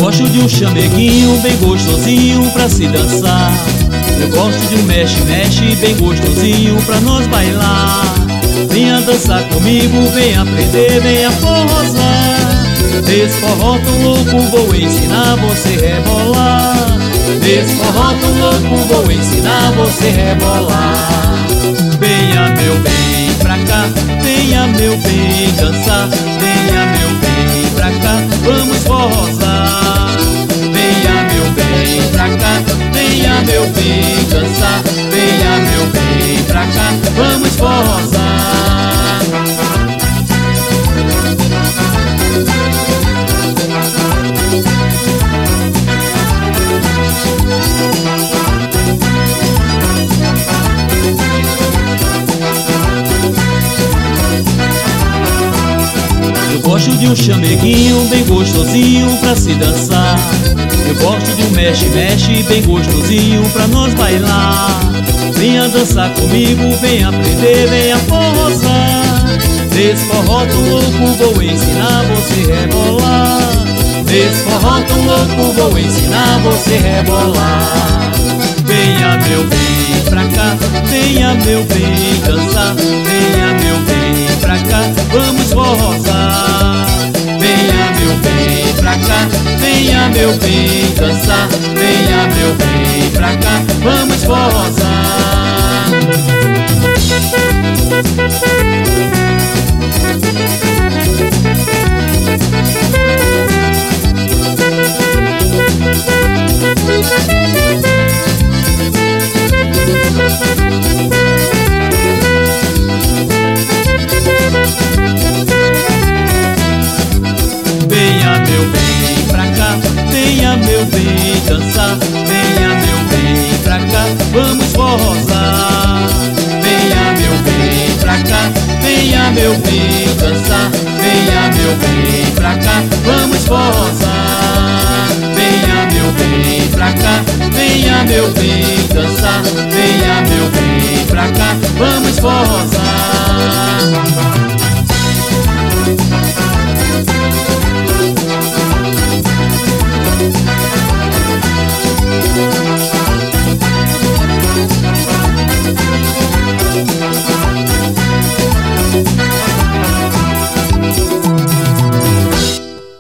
gosto de um chameguinho bem gostosinho pra se dançar. Eu gosto de um mexe-mexe bem gostosinho pra nós bailar. Venha dançar comigo, venha aprender, venha forrosar. Nesse forró tão louco vou ensinar você rebolar. Nesse forró tão louco vou ensinar você rebolar. Venha meu bem pra cá, venha meu bem dançar. Venha meu bem pra cá, vamos forrosar. Venha meu bem pra cá, venha meu bem dançar. Venha meu bem pra cá, vamos forrosar. Gosto de um chameguinho bem gostosinho pra se dançar. Eu gosto de um mexe-mexe bem gostosinho pra nós bailar. Venha dançar comigo, venha aprender, venha forrosar. Nesse forró tão louco vou ensinar você rebolar. Nesse forró tão louco vou ensinar você rebolar. Venha meu bem pra cá, venha meu bem dançar. Venha meu bem pra cá, vamos forrosar. Venha meu bem pra cá, venha meu bem dançar. Venha meu bem pra cá, vamos forrosar. Venha meu bem pra cá, venha meu bem dançar. Venha meu bem pra cá, vamos forrosar. Venha meu bem pra cá, venha meu bem dançar. Venha meu bem pra cá, vamos forrosar. Venha meu bem pra cá, venha meu bem dançar. Venha meu bem pra cá, vamos forrosar.